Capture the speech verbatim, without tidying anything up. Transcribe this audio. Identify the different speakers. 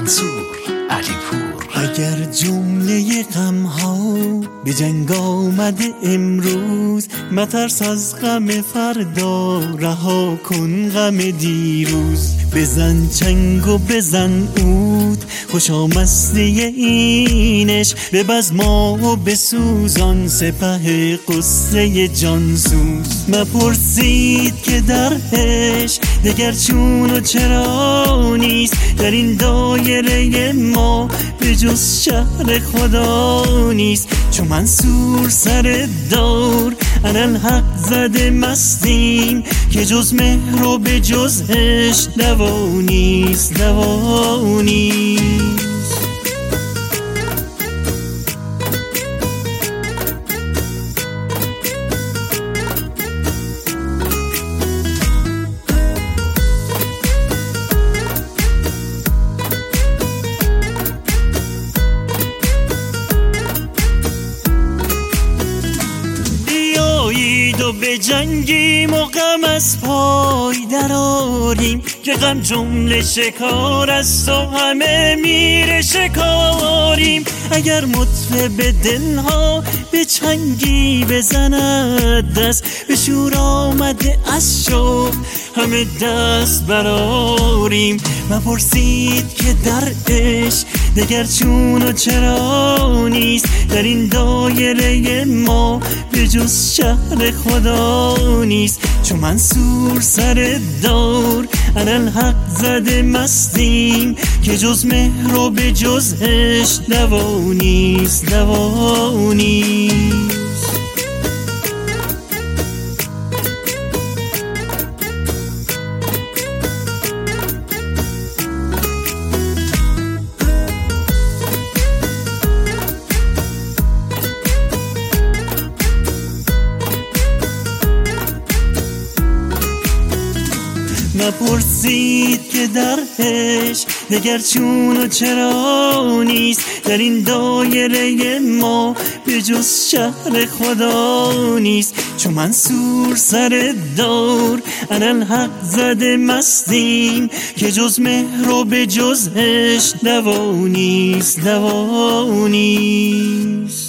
Speaker 1: منصور علیپور.
Speaker 2: اگر جمله غم ها به جنگ آمده امروز، مترس از غم فردا، رها کن غم دیروز. بزن چنگ و بزن عود، خوشا مستی اینش، ببز ما و بسوزان سپه قصه جانسوز. مپرسید که درش دگر چون و چرا نیست، در این دایره ما به جز شهر خدا نیست. چون منصور سر دار انالحق زده مستیم، که جز مهر و به جز عشق دوا نیست، دوا نیست. و به جنگیم و غم از پای دراریم، که غم جمله شکار است و همه میره شکاریم. اگر مطرب دلها به چنگی بزند دست، به شور آمده از شوق همه دست براریم. مپرسید که در عشق دگر چون و چرا نیست، در این دایره ما به جز شهر خدا نیست. چون منصور سر دار انالحق زده مستیم، که جز مهر و به جز عشق دوا نیست، دوا نیست. مپرسید که درش دگر چون و چرا نیست، در این دایره ما به جز شهر خدا نیست. چون منصور سر دار انالحق زده مستیم، که جز مهر و به جز عشق دوا نیست، دوا نیست.